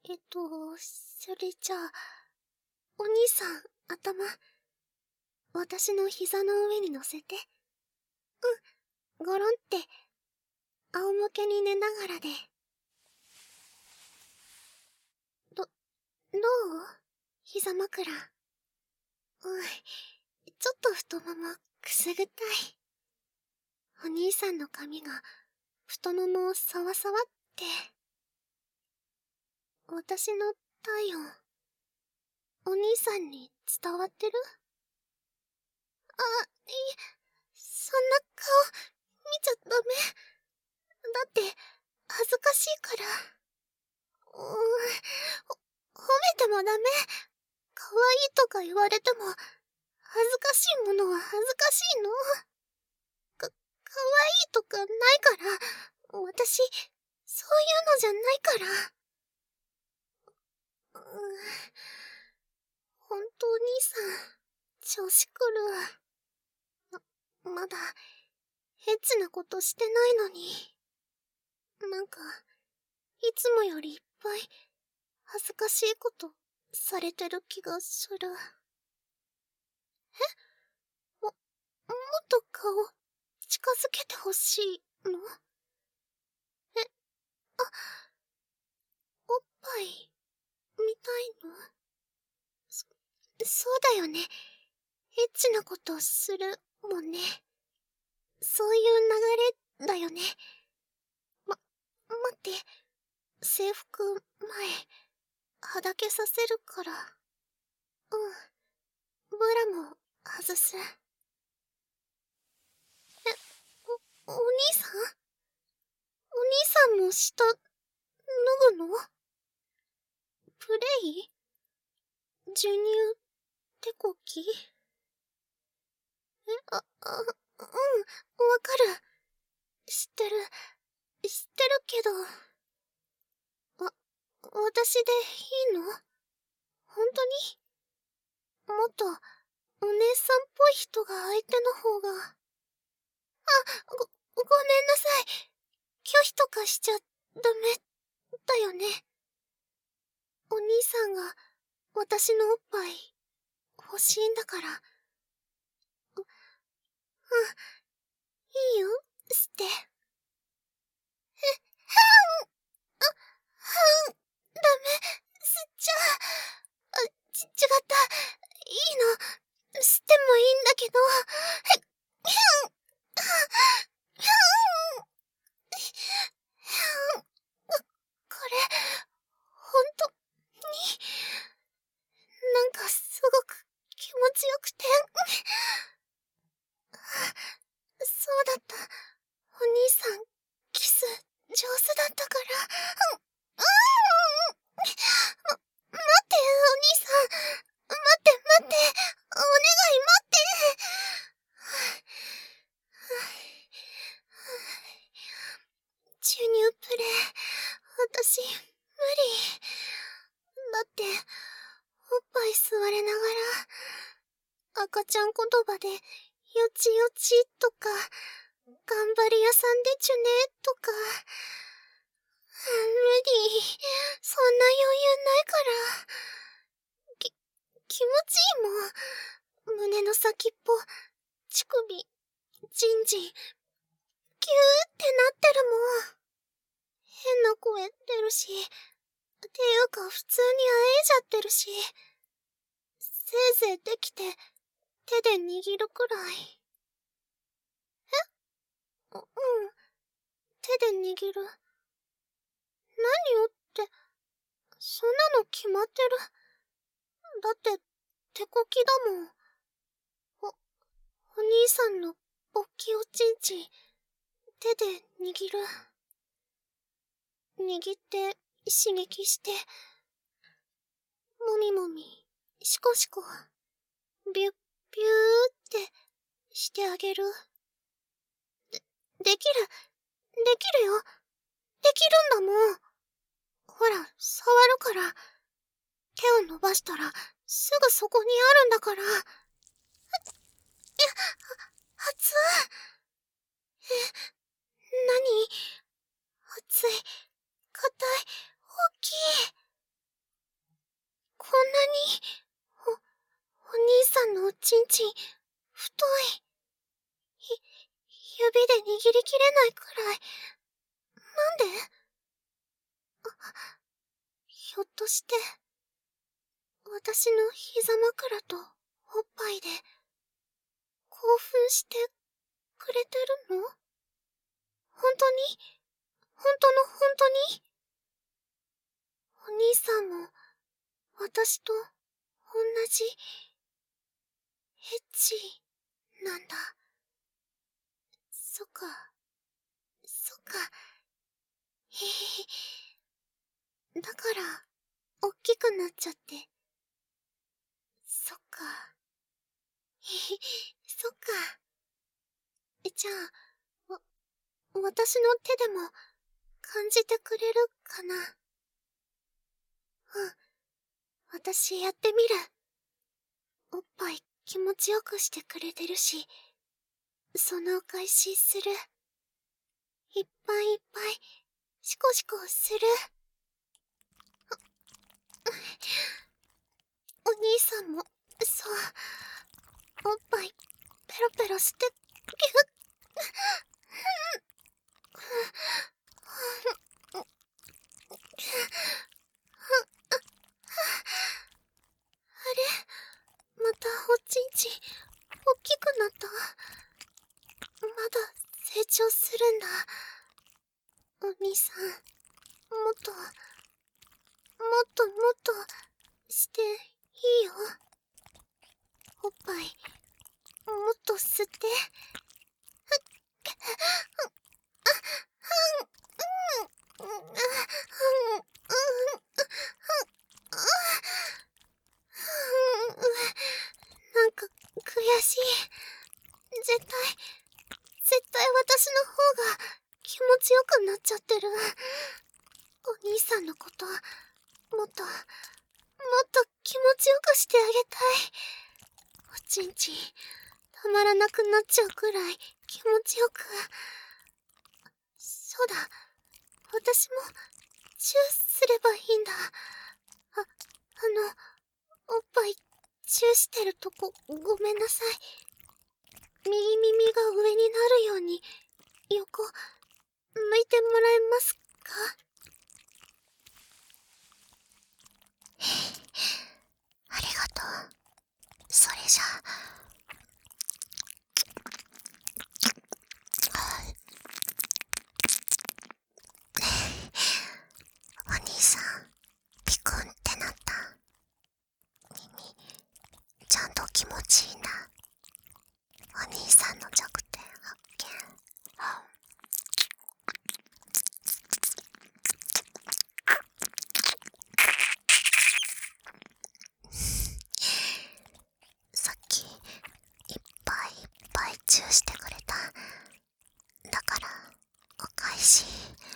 それじゃあ、お兄さん、頭、私の膝の上に乗せて。ゴロンって、仰向けに寝ながらで。どう膝枕。ちょっと太ももくすぐったい。お兄さんの髪が太ももをサワサワって。私の体温、お兄さんに伝わってる？そんな顔見ちゃダメ。だって恥ずかしいから。褒めてもダメ。可愛いとか言われても恥ずかしいものは恥ずかしいの。可愛いとかないから。私、そういうのじゃないから。ほんとお兄さん、調子狂う。まだ、エッチなことしてないのに。なんか、いつもよりいっぱい、恥ずかしいことされてる気がする。もっと顔、近づけてほしいの？おっぱい、見たいの？そうだよね。エッチなことするもんね。そういう流れだよね。待って。制服前、はだけさせるから。ブラも外す。お兄さん？お兄さんも下、脱ぐの？プレイ？授乳、手こき？わかる。知ってるけど。私でいいの？本当に？もっと、お姉さんっぽい人が相手の方が。ごめんなさい。拒否とかしちゃダメだよね。お兄さんが私のおっぱい欲しいんだから。いいよ、して。ダメ、吸っちゃ違った。いいの、吸ってもいいんだけど。これ、ほんとに、なんかすごく気持ちよくて。そうだった。お兄さん、キス、上手だったから。待って、お兄さん。待って、お願い待って。授乳プレイ、私、無理。だって、おっぱい吸われながら、赤ちゃん言葉で、よちよちとか、頑張り屋さんでちゅねとか、無理。そんな余裕ないから。気持ちいいもん。胸の先っぽ、乳首、ジンジン、キューってなってるもん。変な声出るし、ていうか普通にあえいじゃってるし、せいぜいできて手で握るくらい。うん、手で握る。何よって、そんなの決まってる。だって、手こきだもん。お兄さんのおっきおちんちん、手で握る。握って、刺激して、もみもみ、しこしこ、ビュッ、ビューってしてあげる。できるよ。できるんだもん。ほら、触るから。手を伸ばしたら、すぐそこにあるんだから。熱い。何？熱い、硬い、大きい。 ひょっとして、私の膝枕とおっぱいで、興奮してくれてるの？本当に？本当の本当に？お兄さんも、私と、同じ、エッチ、なんだ。そっか、そっか、へへへ。だから、おっきくなっちゃって。そっか、へへ、そっか。じゃあ、私の手でも、感じてくれるかな？うん、私やってみる。おっぱい気持ちよくしてくれてるし、そのお返しする。いっぱいいっぱい、シコシコする。お兄さんも、そう、おっぱい、ペロペロして、あれ？またおちんちん、おっきくなった？まだ成長するんだ。お兄さん、もっと、もっともっと、していいよ。おっぱい、もっと吸って。なんか、悔しい。絶対、絶対私の方が気持ちよくなっちゃってる。お兄さんのこと、もっと、もっと気持ちよくしてあげたい。おちんちん、たまらなくなっちゃうくらい気持ちよく。そうだ、私も、チューすればいいんだ。おっぱい、チューしてるとこ、ごめんなさい。右耳が上になるように、横、向いてもらえますか？ありがとう。それじゃあ、お兄さん、ピクンってなった？耳、ちゃんと気持ちいいな。お兄さんの弱点発見。さっき、いっぱいいっぱいチューしてくれた。だから、お返し。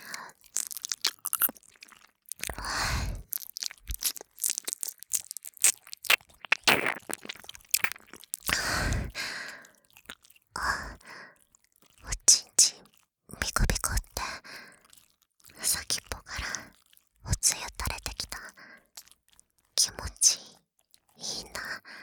おちんちん、ビクビクって、先っぽからおつゆ垂れてきた。気持ちいいな。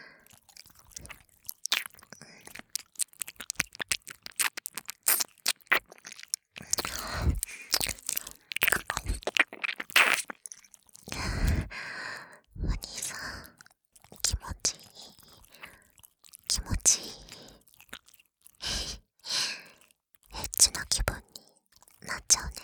お兄さん、気持ちいい。気持ちいい。エッチな気分になっちゃうね。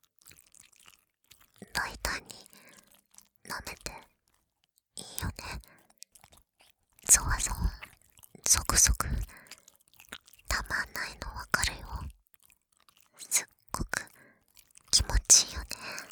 大胆に舐めていいよね。ゾワゾワ、ゾクゾク、たまんないのわかるよ。すっごく気持ちいいよね。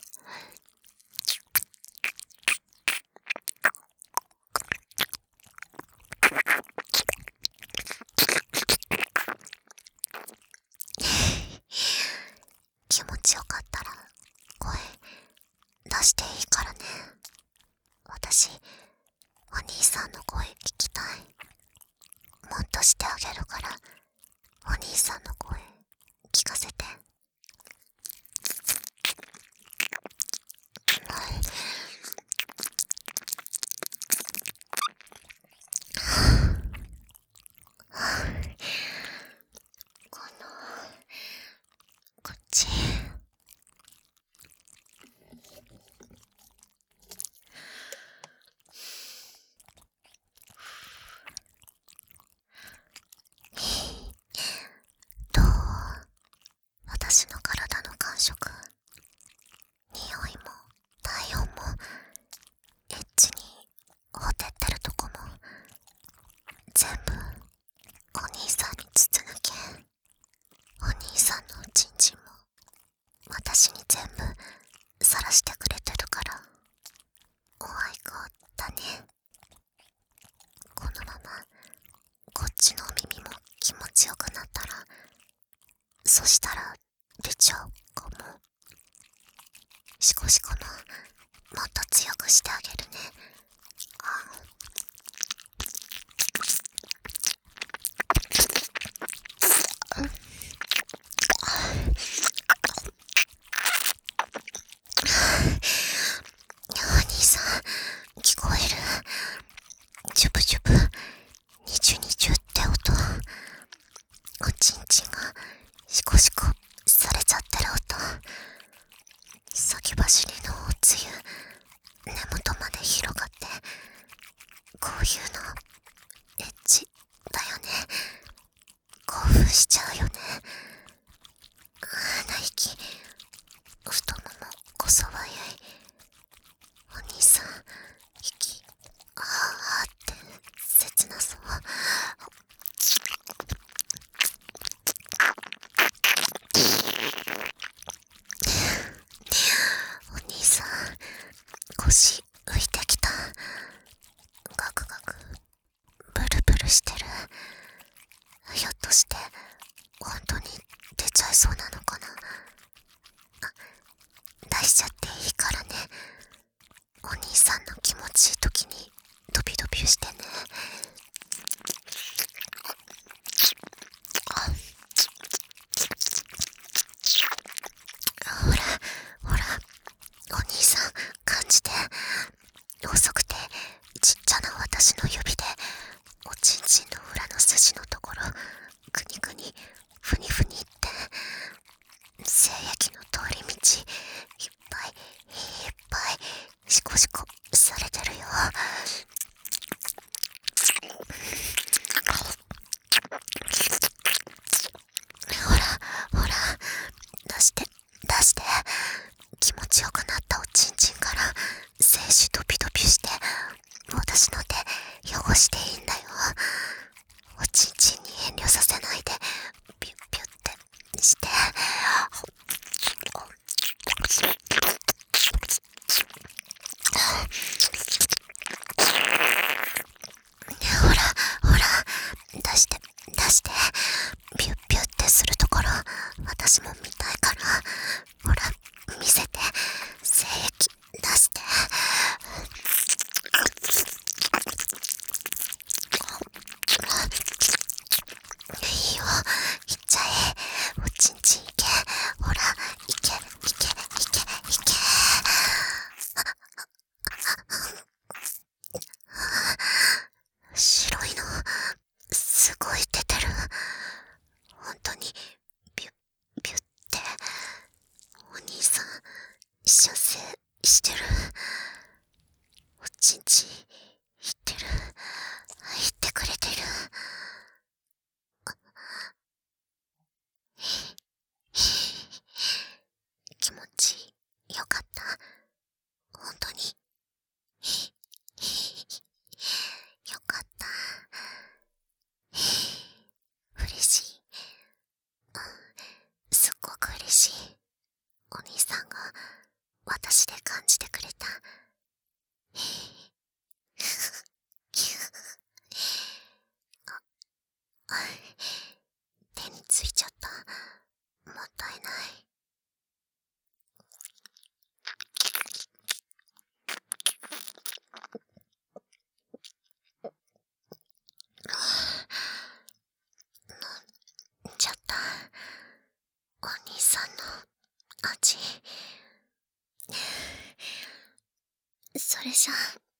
気持ちよかったら声出していいからね。私、お兄さんの声聞きたい。もっとしてあげるから、お兄さんの声聞かせて。こっち。 そしたら出ちゃうかも。シコシコももっと強くしてあげるね。お兄さん、聞こえる？ジュブジュブ、ニチュニチュって音。おちんちんがシコシコされちゃってる音。先走りのおつゆ、根元まで広がって、こういうのエッチだよね。興奮しちゃうよね。鼻息、太ももこそばゆい。お兄さん、息あーって切なそう。お兄さん、腰浮いてきた。ガクガクブルブルしてる。ひょっとして本当に出ちゃいそうなのかな。出しちゃっていいからね。お兄さんの気持ちいい時にドビドビしてね。ほらほら、お兄さん感じて。細くてちっちゃな私の指でおちんちんの裏の筋のところくにくにふにふにって、精液の通り道いっぱいいっぱいシコシコされてるよ。ほらほら、出して出して。気持ちよくなったおちんちんから精子ドビドビして、私の手汚していいんだよ。おちんちんに遠慮させないでピュッピュッてして。ほらほら、出して出して。ピュッピュッてするところ私も見たいから。ほら見せて、精液出して。いいよ、いっちゃえ。おちんちんいけ。ほらいけいけいけいけ。白いのすごい出てる。本当にピュッピュッって。お兄さん射精してる。おちんちんいってる、言ってくれてる。気持ちよかった？本当によかった。嬉しい。すっごく嬉しい。お兄さんが私で感じてくれた。手についちゃった。もったいない。飲んじゃった。お兄さんの味。それじゃ